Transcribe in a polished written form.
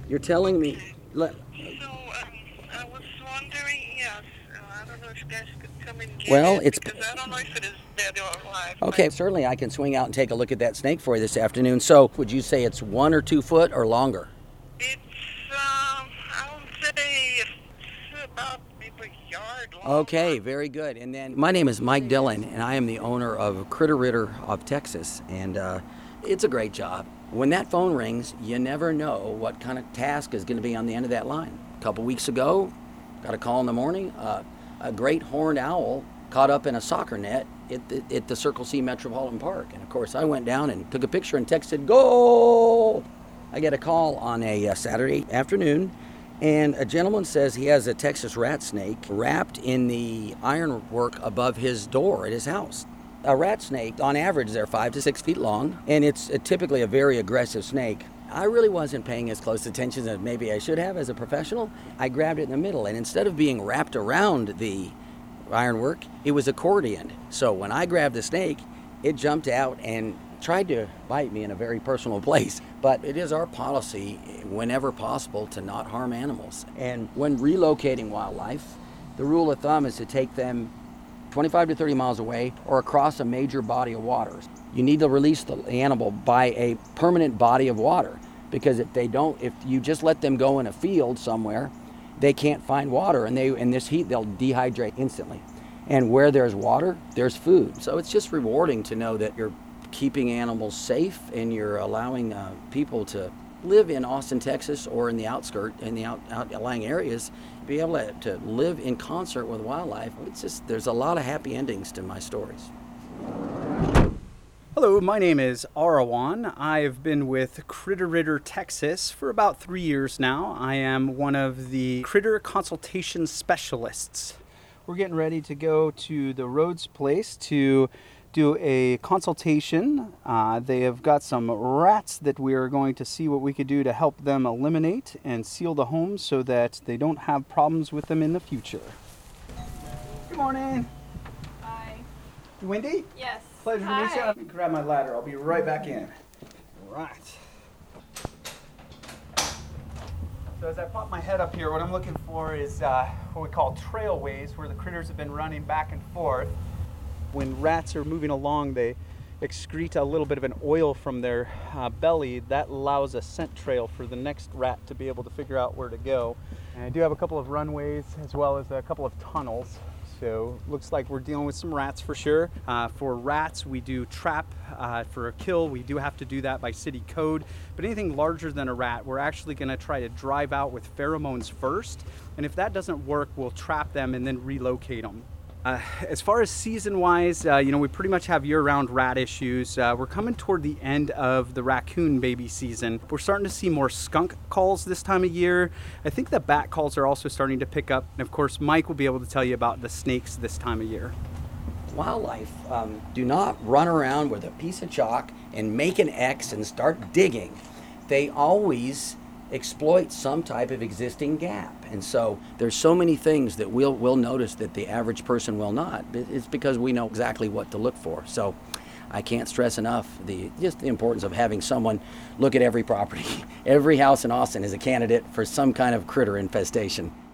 You're telling me. Okay. I was wondering, yes, I don't know if you guys could come and get Well, it it's because I don't know if it is dead or alive. okay. Certainly, I can swing out and take a look at that snake for you this afternoon. So, would you say it's 1 or 2 foot or longer? It's, I would say it's about maybe a yard long. Okay, very good. And then my name is Mike Dillon, and I am the owner of Critter Ritter of Texas, and it's a great job. When that phone rings, you never know what kind of task is going to be on the end of that line. A couple weeks ago, got a call in the morning. A great horned owl caught up in a soccer net at the Circle C Metropolitan Park, and of course, I went down and took a picture and texted "Goal." I get a call on a Saturday afternoon. And a gentleman says he has a Texas rat snake wrapped in the ironwork above his door at his house. A rat snake, on average, they're 5 to 6 feet long, and it's typically a very aggressive snake. I really wasn't paying as close attention as maybe I should have as a professional. I grabbed it in the middle, and instead of being wrapped around the ironwork, it was accordioned. So when I grabbed the snake, it jumped out and tried to bite me in a very personal place. But it is our policy, whenever possible, to not harm animals. And when relocating wildlife, the rule of thumb is to take them 25 to 30 miles away or across a major body of water. You need to release the animal by a permanent body of water, because if you just let them go in a field somewhere, they can't find water, and in this heat they'll dehydrate instantly. And where there's water, there's food. So it's just rewarding to know that you're keeping animals safe and you're allowing people to live in Austin, Texas, or in the outlying areas, be able to live in concert with wildlife. There's a lot of happy endings to my stories. Hello, my name is Arawan. I've been with Critter Ritter Texas for about 3 years now. I am one of the critter consultation specialists. We're getting ready to go to the Rhodes place to do a consultation. They have got some rats that we are going to see what we could do to help them eliminate and seal the homes so that they don't have problems with them in the future. Good morning. Hi. Wendy? Yes. Pleasure to meet you. Let me grab my ladder. I'll be right back in. All right. So as I pop my head up here, what I'm looking for is what we call trailways, where the critters have been running back and forth. When rats are moving along, they excrete a little bit of an oil from their belly. That allows a scent trail for the next rat to be able to figure out where to go. And I do have a couple of runways as well as a couple of tunnels. So looks like we're dealing with some rats for sure. For rats, we do trap for a kill. We do have to do that by city code. But anything larger than a rat, we're actually going to try to drive out with pheromones first. And if that doesn't work, we'll trap them and then relocate them. As far as season-wise, we pretty much have year-round rat issues. We're coming toward the end of the raccoon baby season. We're starting to see more skunk calls this time of year. I think the bat calls are also starting to pick up. And of course, Mike will be able to tell you about the snakes this time of year. Wildlife do not run around with a piece of chalk and make an X and start digging. They always exploit some type of existing gap. And so there's so many things that we'll notice that the average person will not. It's because we know exactly what to look for. So I can't stress enough the importance of having someone look at every property. Every house in Austin is a candidate for some kind of critter infestation.